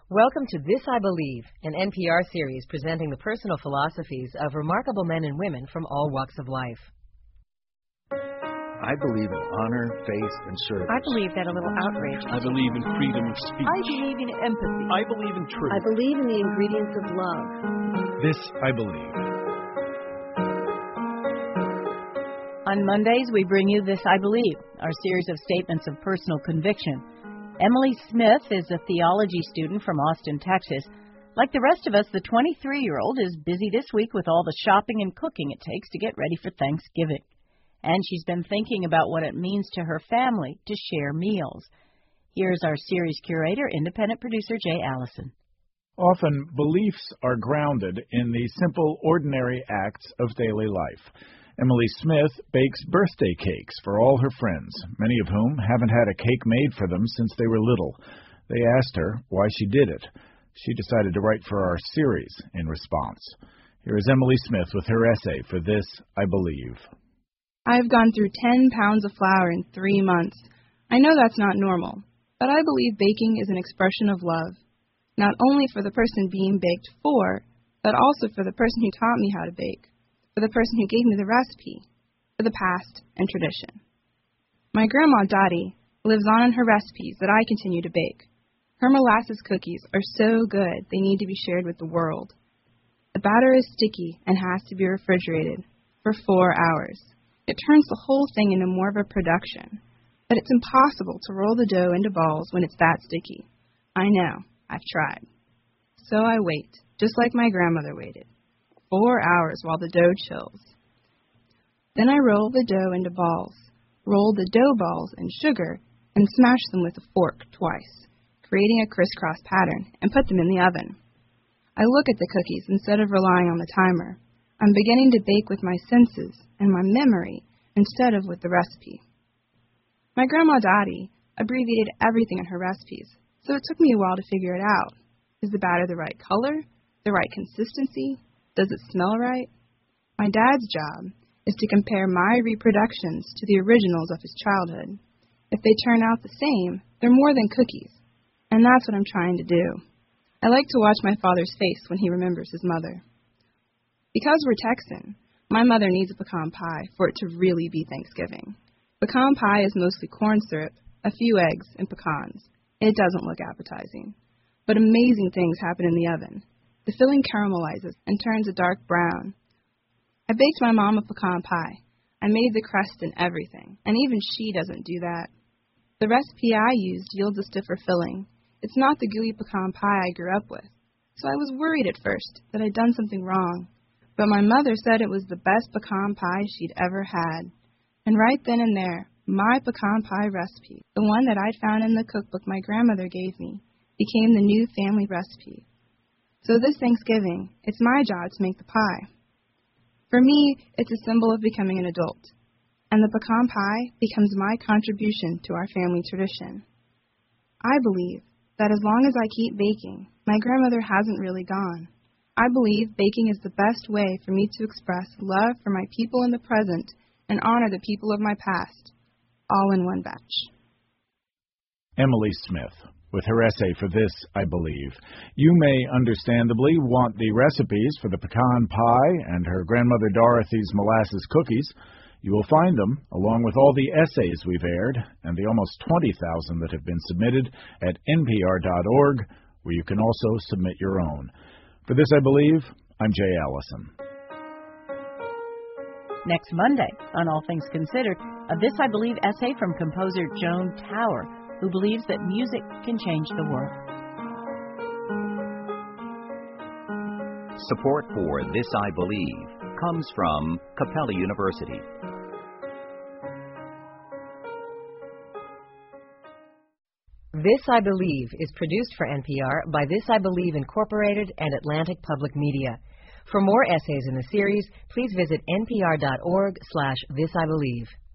Welcome to This I Believe, an NPR series presenting the personal philosophies of remarkable men and women from all walks of life. I believe in honor, faith, and service. I believe that a little outrage. I believe in freedom of speech. I believe in empathy. I believe in truth. I believe in the ingredients of love. This I believe. On Mondays, we bring you This I Believe, our series of statements of personal conviction. Emily Smith is a theology student from Austin, Texas. Like the rest of us, the 23-year-old is busy this week with all the shopping and cooking it takes to get ready for Thanksgiving. And she's been thinking about what it means to her family to share meals. Here's our series curator, independent producer Jay Allison. Often, beliefs are grounded in the simple, ordinary acts of daily life. Emily Smith bakes birthday cakes for all her friends, many of whom haven't had a cake made for them since they were little. They asked her why she did it. She decided to write for our series in response. Here is Emily Smith with her essay for This I Believe. I've gone through 10 pounds of flour in 3 months. I know that's not normal, but I believe baking is an expression of love, not only for the person being baked for, but also for the person who taught me how to bake, for the person who gave me the recipe, for the past and tradition. My grandma Dottie lives on in her recipes that I continue to bake. Her molasses cookies are so good they need to be shared with the world. The batter is sticky and has to be refrigerated for 4 hours. It turns the whole thing into more of a production, but it's impossible to roll the dough into balls when it's that sticky. I know, I've tried. So I wait, just like my grandmother waited, 4 hours while the dough chills. Then I roll the dough into balls, roll the dough balls in sugar, and smash them with a fork twice, creating a crisscross pattern, and put them in the oven. I look at the cookies instead of relying on the timer. I'm beginning to bake with my senses and my memory instead of with the recipe. My grandma Dottie abbreviated everything in her recipes, so it took me a while to figure it out. Is the batter the right color? The right consistency? Does it smell right? My dad's job is to compare my reproductions to the originals of his childhood. If they turn out the same, they're more than cookies, and that's what I'm trying to do. I like to watch my father's face when he remembers his mother. Because we're Texan, my mother needs a pecan pie for it to really be Thanksgiving. Pecan pie is mostly corn syrup, a few eggs, and pecans. It doesn't look appetizing. But amazing things happen in the oven. The filling caramelizes and turns a dark brown. I baked my mom a pecan pie. I made the crust and everything, and even she doesn't do that. The recipe I used yields a stiffer filling. It's not the gooey pecan pie I grew up with, so I was worried at first that I'd done something wrong. But my mother said it was the best pecan pie she'd ever had. And right then and there, my pecan pie recipe, the one that I'd found in the cookbook my grandmother gave me, became the new family recipe. So this Thanksgiving, it's my job to make the pie. For me, it's a symbol of becoming an adult. And the pecan pie becomes my contribution to our family tradition. I believe that as long as I keep baking, my grandmother hasn't really gone. I believe baking is the best way for me to express love for my people in the present and honor the people of my past, all in one batch. Emily Smith, with her essay for This I Believe. You may understandably want the recipes for the pecan pie and her grandmother Dorothy's molasses cookies. You will find them, along with all the essays we've aired and the almost 20,000 that have been submitted, at npr.org, where you can also submit your own. For This I Believe, I'm Jay Allison. Next Monday, on All Things Considered, a This I Believe essay from composer Joan Tower, who believes that music can change the world. Support for This I Believe comes from Capella University. This I Believe is produced for NPR by This I Believe Incorporated and Atlantic Public Media. For more essays in the series, please visit npr.org/thisibelieve.